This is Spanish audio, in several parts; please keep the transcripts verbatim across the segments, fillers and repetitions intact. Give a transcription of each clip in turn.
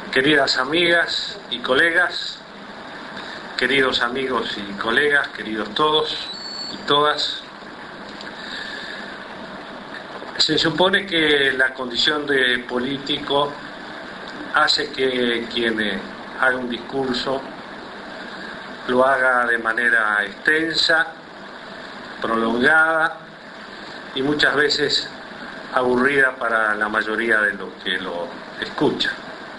Queridas amigas y colegas, queridos amigos y colegas, queridos todos y todas, se supone que la condición de político hace que quien haga un discurso lo haga de manera extensa, prolongada y muchas veces aburrida para la mayoría de los que lo escuchan.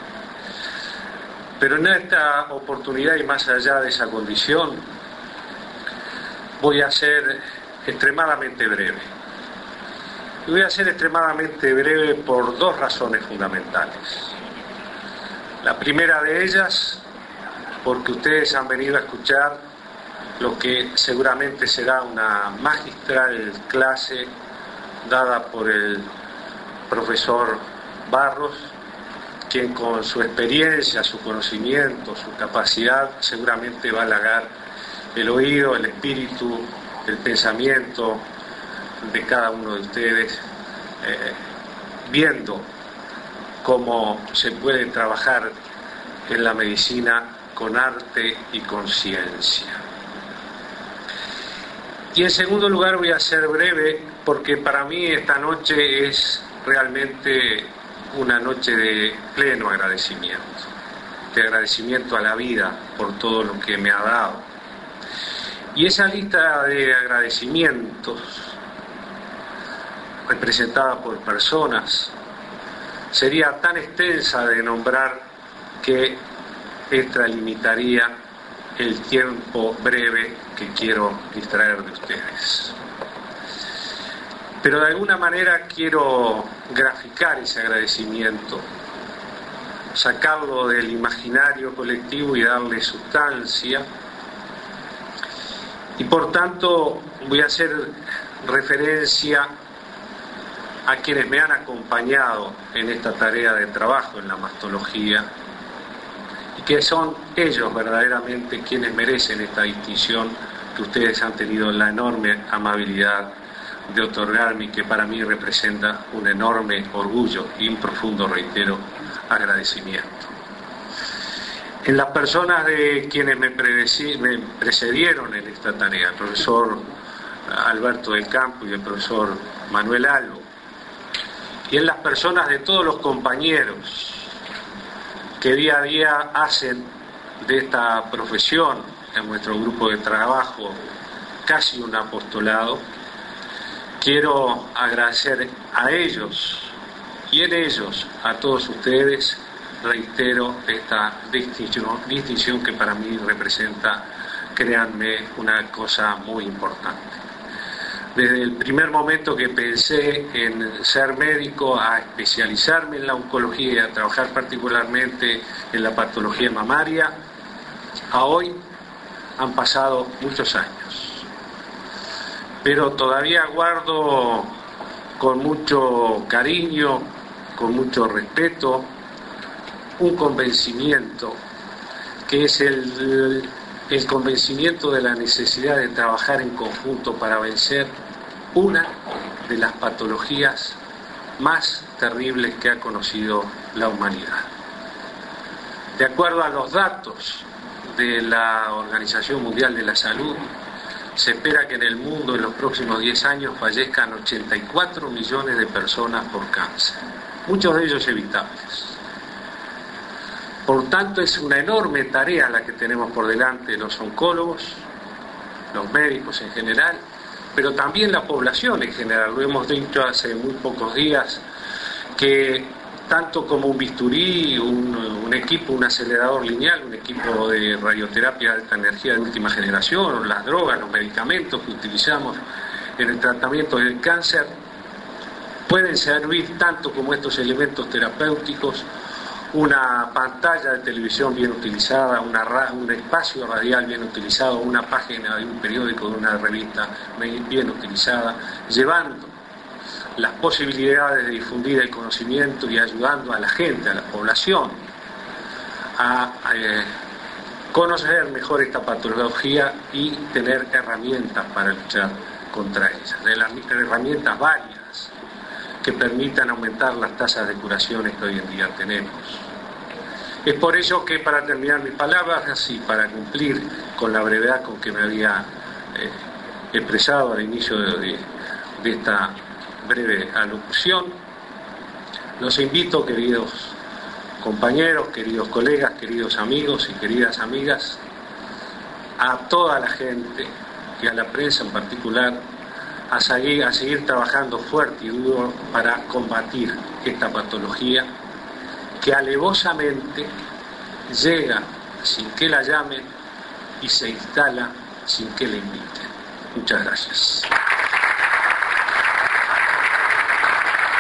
Pero en esta oportunidad y más allá de esa condición, voy a ser extremadamente breve. Y voy a ser extremadamente breve por dos razones fundamentales. La primera de ellas, porque ustedes han venido a escuchar lo que seguramente será una magistral clase dada por el profesor Barros, quien con su experiencia, su conocimiento, su capacidad, seguramente va a halagar el oído, el espíritu, el pensamiento de cada uno de ustedes, eh, viendo cómo se puede trabajar en la medicina con arte y con ciencia. Y en segundo lugar voy a ser breve porque para mí esta noche es realmente una noche de pleno agradecimiento, de agradecimiento a la vida por todo lo que me ha dado. Y esa lista de agradecimientos, representada por personas, sería tan extensa de nombrar que extralimitaría el tiempo breve que quiero distraer de ustedes. Pero de alguna manera quiero graficar ese agradecimiento, sacarlo del imaginario colectivo y darle sustancia. Y por tanto voy a hacer referencia a quienes me han acompañado en esta tarea de trabajo en la mastología y que son ellos verdaderamente quienes merecen esta distinción que ustedes han tenido la enorme amabilidad de otorgarme y que para mí representa un enorme orgullo y un profundo, reitero, agradecimiento. En las personas de quienes me, me precedieron en esta tarea, el profesor Alberto del Campo y el profesor Manuel Albo, y en las personas de todos los compañeros que día a día hacen de esta profesión, en nuestro grupo de trabajo, casi un apostolado, quiero agradecer a ellos y en ellos, a todos ustedes, reitero esta distinción, distinción que para mí representa, créanme, una cosa muy importante. Desde el primer momento que pensé en ser médico, a especializarme en la oncología y a trabajar particularmente en la patología mamaria, a hoy han pasado muchos años. Pero todavía guardo con mucho cariño, con mucho respeto, un convencimiento, que es el, el convencimiento de la necesidad de trabajar en conjunto para vencer una de las patologías más terribles que ha conocido la humanidad. De acuerdo a los datos de la Organización Mundial de la Salud, se espera que en el mundo en los próximos diez años fallezcan ochenta y cuatro millones de personas por cáncer, muchos de ellos evitables. Por tanto, es una enorme tarea la que tenemos por delante los oncólogos, los médicos en general, pero también la población en general. Lo hemos dicho hace muy pocos días, que tanto como un bisturí, un, un equipo, un acelerador lineal, un equipo de radioterapia de alta energía de última generación, las drogas, los medicamentos que utilizamos en el tratamiento del cáncer, pueden servir tanto como estos elementos terapéuticos, una pantalla de televisión bien utilizada, una, un espacio radial bien utilizado, una página de un periódico, de una revista bien utilizada, llevando las posibilidades de difundir el conocimiento y ayudando a la gente, a la población, a, a eh, conocer mejor esta patología y tener herramientas para luchar contra ella, herramientas válidas que permitan aumentar las tasas de curaciones que hoy en día tenemos. Es por ello que, para terminar mis palabras y para cumplir con la brevedad con que me había eh, expresado al inicio de, de esta breve alocución, los invito, queridos compañeros, queridos colegas, queridos amigos y queridas amigas, a toda la gente y a la prensa en particular, a seguir, a seguir trabajando fuerte y duro para combatir esta patología que alevosamente llega sin que la llamen y se instala sin que la inviten. Muchas gracias.